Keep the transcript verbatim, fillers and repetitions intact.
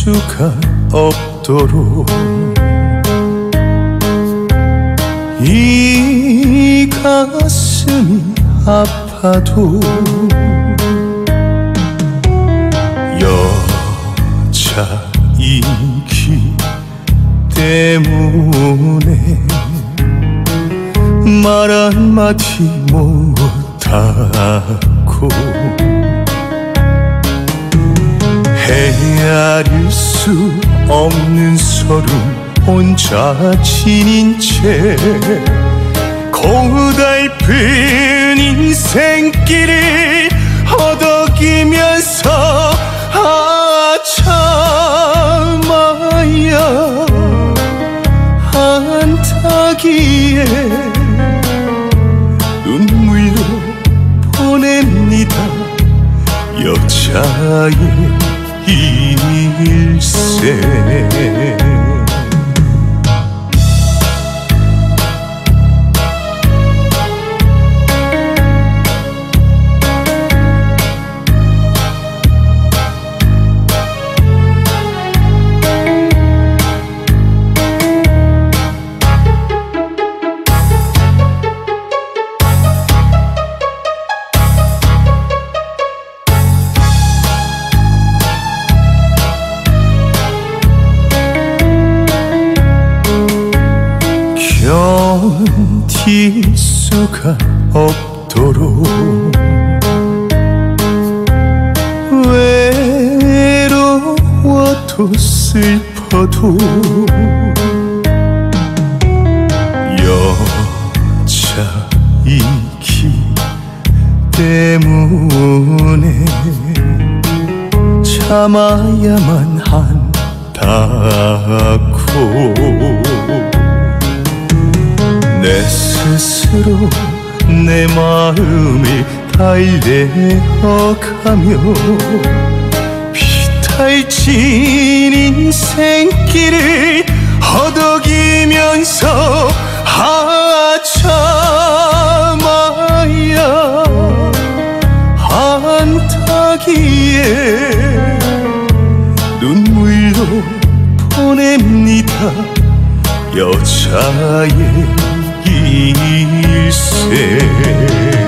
수가 없도록 이 가슴이 아파도 여자이기 때문에 말 한마디 못하고 헤아릴 수 없는 서름 혼자 지닌 채 고달픈 인생길을 허덕이면서 아 참아야 한다기에 눈물로 보냅니다. 여자의 일생 견딜 수가 없도록 외로워도 슬퍼도 여자이기 때문에 참아야만 한다고 내 스스로 내 마음을 달래어가며 비탈진 인생길을 허덕이면서 아 참아야 한다기에 눈물로 보냅니다. 여자의 일생